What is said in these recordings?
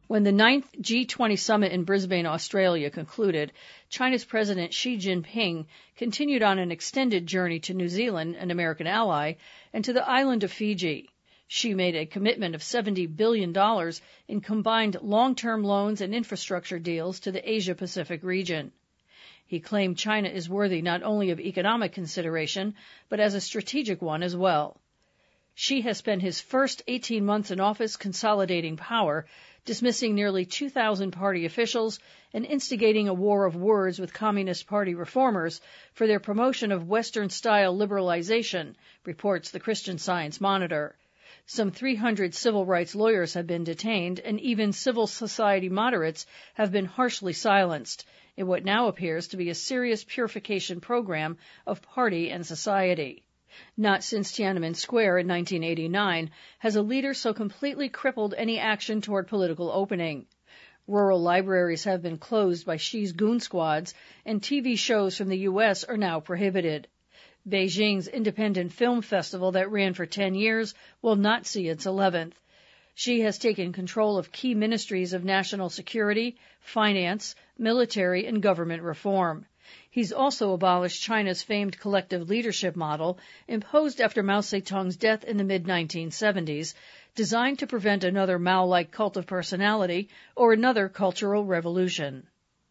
When the 9th G20 summit in Brisbane, Australia concluded, China's President Xi Jinping continued on an extended journey to New Zealand, an American ally, and to the island of Fiji. Xi made a commitment of $70 billion in combined long-term loans and infrastructure deals to the Asia-Pacific region. He claimed China is worthy not only of economic consideration, but as a strategic one as well. Xi has spent his first 18 months in office consolidating power, dismissing nearly 2,000 party officials and instigating a war of words with Communist Party reformers for their promotion of Western-style liberalization, reports the Christian Science Monitor. Some 300 civil rights lawyers have been detained, and even civil society moderates have been harshly silenced in what now appears to be a serious purification program of party and society. Not since Tiananmen Square in 1989 has a leader so completely crippled any action toward political opening. Rural libraries have been closed by Xi's goon squads, and TV shows from the U.S. are now prohibited. Beijing's independent film festival that ran for 10 years will not see its 11th. Xi has taken control of key ministries of national security, finance, military, and government reform. He's also abolished China's famed collective leadership model, imposed after Mao Zedong's death in the mid-1970s, designed to prevent another Mao-like cult of personality or another cultural revolution.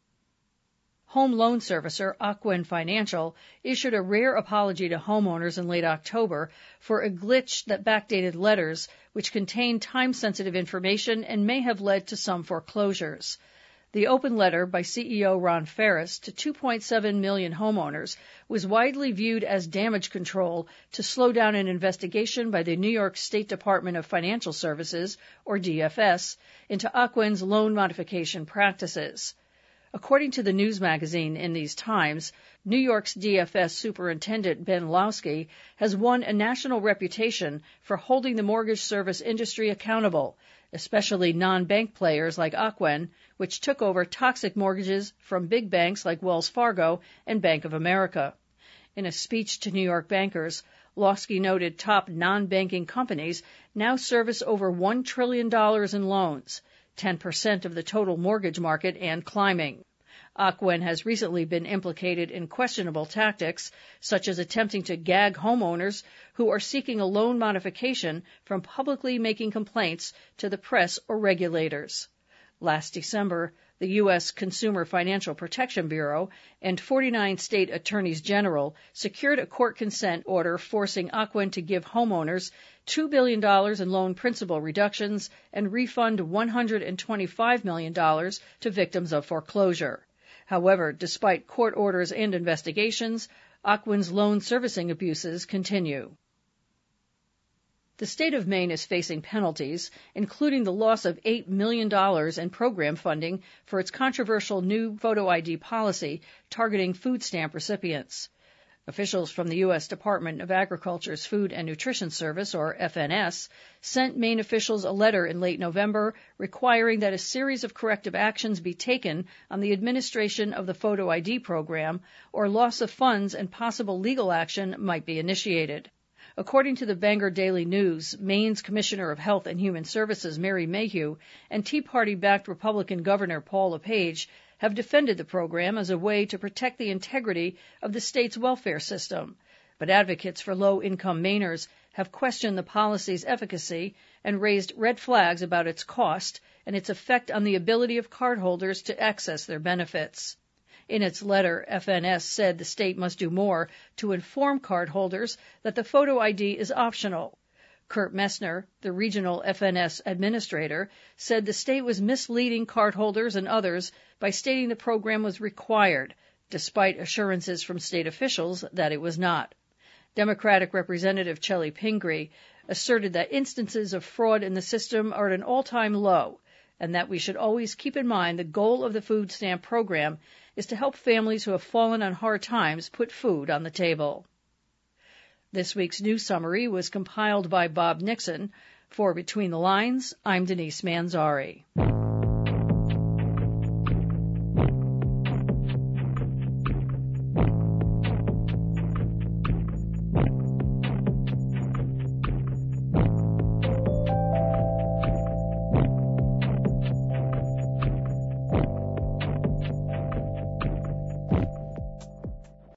Home loan servicer Ocwen Financial issued a rare apology to homeowners in late October for a glitch that backdated letters which contained time-sensitive information and may have led to some foreclosures. The open letter by CEO Ron Ferris to 2.7 million homeowners was widely viewed as damage control to slow down an investigation by the New York State Department of Financial Services, or DFS, into Ocwen's loan modification practices. According to the news magazine In These Times, New York's DFS Superintendent Ben Lowsky has won a national reputation for holding the mortgage service industry accountable, especially non-bank players like Ocwen, which took over toxic mortgages from big banks like Wells Fargo and Bank of America. In a speech to New York bankers, Lowsky noted top non-banking companies now service over $1 trillion in loans, 10% of the total mortgage market and climbing. Ocwen has recently been implicated in questionable tactics, such as attempting to gag homeowners who are seeking a loan modification from publicly making complaints to the press or regulators. Last December, the U.S. Consumer Financial Protection Bureau and 49 state attorneys general secured a court consent order forcing Ocwen to give homeowners $2 billion in loan principal reductions and refund $125 million to victims of foreclosure. However, despite court orders and investigations, Ocwen's loan servicing abuses continue. The state of Maine is facing penalties, including the loss of $8 million in program funding for its controversial new photo ID policy targeting food stamp recipients. Officials from the U.S. Department of Agriculture's Food and Nutrition Service, or FNS, sent Maine officials a letter in late November requiring that a series of corrective actions be taken on the administration of the photo ID program, or loss of funds and possible legal action might be initiated. According to the Bangor Daily News, Maine's Commissioner of Health and Human Services, Mary Mayhew, and Tea Party-backed Republican Governor Paul LePage have defended the program as a way to protect the integrity of the state's welfare system. But advocates for low-income Mainers have questioned the policy's efficacy and raised red flags about its cost and its effect on the ability of cardholders to access their benefits. In its letter, FNS said the state must do more to inform cardholders that the photo ID is optional. Kurt Messner, the regional FNS administrator, said the state was misleading cardholders and others by stating the program was required, despite assurances from state officials that it was not. Democratic Representative Chellie Pingree asserted that instances of fraud in the system are at an all-time low, and that we should always keep in mind the goal of the food stamp program is to help families who have fallen on hard times put food on the table. This week's news summary was compiled by Bob Nixon. For Between the Lines, I'm Denise Manzari. Bye.